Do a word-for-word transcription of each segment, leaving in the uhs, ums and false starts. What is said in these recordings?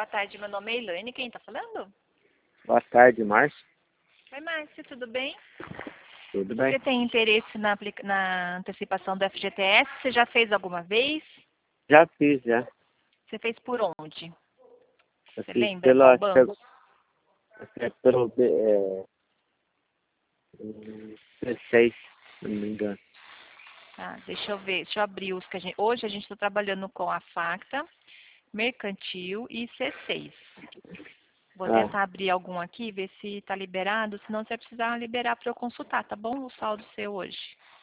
Boa tarde, meu nome é Elaine. Quem tá falando? Boa tarde, Márcio. Oi, Márcio, tudo bem? Tudo bem? Você tem interesse na, aplica- na antecipação do F G T S? Você já fez alguma vez? Já fiz, já. Você fez por onde? Eu Você fiz lembra pelo, qual acho que é, banco? acho que é pelo é, hum, C seis, se não me engano. Ah, deixa eu ver, deixa eu abrir os que a gente... Hoje a gente está trabalhando com a Facta, Mercantil e C seis. Vou Ah, tentar abrir algum aqui, ver se está liberado, senão você vai precisar liberar para eu consultar, tá bom? O saldo seu hoje.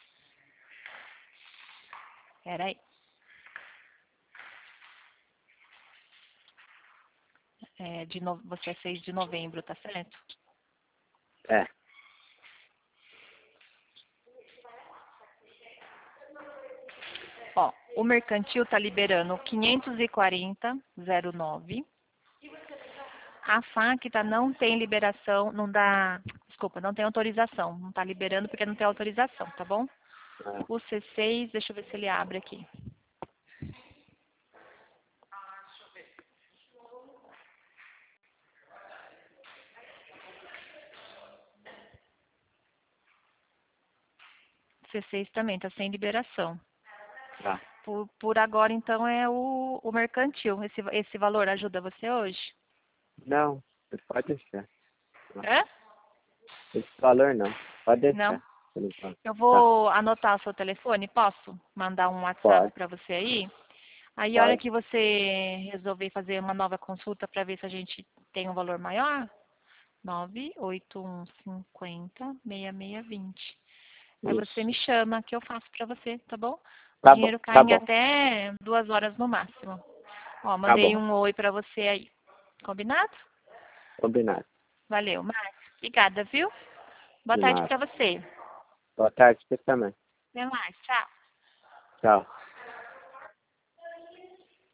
Espera aí. É, de no... Você é seis de novembro, tá certo? é. Ó, o mercantil tá liberando quinhentos e quarenta vírgula zero nove. A Facta não tem liberação, não dá, desculpa, não tem autorização. Não tá liberando porque não tem autorização, tá bom? Ah, O C seis, deixa eu ver se ele abre aqui. C seis também tá sem liberação. tá. Por, por agora, então, é o, o mercantil. Esse, esse valor ajuda você hoje? Não, você pode deixar. Não. Hã? Esse valor não. Pode Não? deixar. Por enquanto. Eu Tá. vou anotar o seu telefone, posso mandar um WhatsApp Pode, para você aí? Aí, a hora pode. que você resolver fazer uma nova consulta para ver se a gente tem um valor maior, nove oito um cinco zero, seis seis dois zero. Aí você Isso. me chama que eu faço para você, tá bom? O Tá bom, dinheiro cai tá em bom. até duas horas no máximo. Ó, Tá mandei bom. um oi para você aí. Combinado? Combinado. Valeu, Márcio. Obrigada, viu? Boa De tarde nada. para você. Boa tarde, você também. Até mais. Tchau. Tchau.